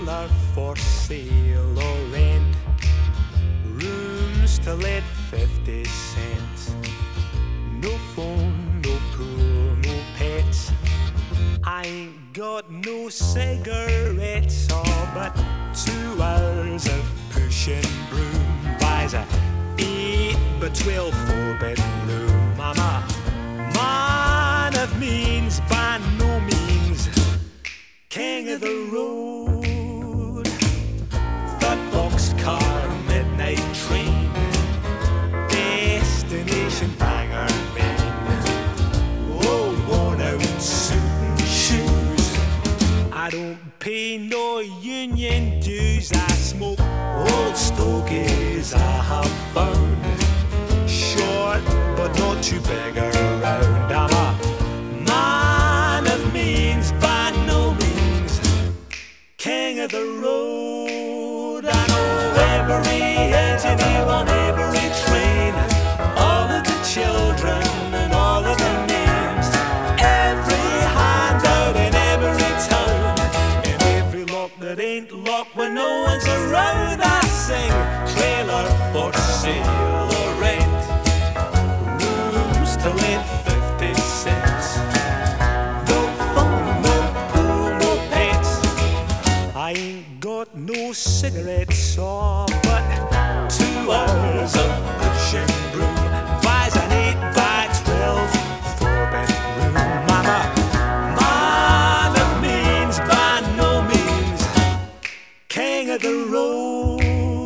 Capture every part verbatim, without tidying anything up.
trailer for sale or rent, rooms to let fifty cents. No phone, no pool, no pets. I ain't got no cigarettes, oh, but two hours of pushing broom buys a eight by twelve four bedroom. I'm a man of means, by no means king of the road. Third boxcar, midnight train, destination Bangor, Maine. Old worn out suit and shoes, I don't pay no union dues. I smoke old stogies I have found, short but not too big around. I'm a man of means, by no means king of the road. I know every engineer on every train, all of the children and all of the names, every handout in every town, and every lock that ain't locked when no one's around. I sing trailer for sale or rent, rooms to let fifty cents. No phone, no pool, no pets. I ain't got no cigarettes, oh, but two hours of pushing broom buys an eight by twelve four bedroom. I'm a man of means, by no means king of the road.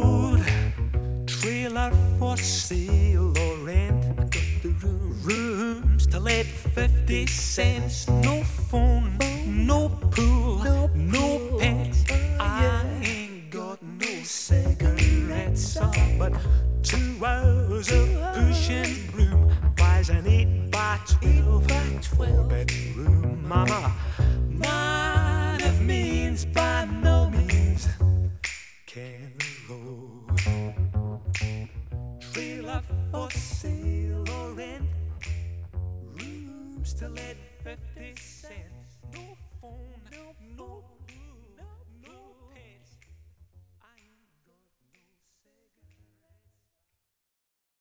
Trailer for sale or rent, got the room, rooms to let fifty cents. No phone, no pool, no pets. I ain't got no cigarettes, oh, but two hours of pushing broom buys an eight by twelve four bedroom. I'm a man of means, by no means king of the road. Trailer for sale or rent, rooms to let fifty cents. No phone, no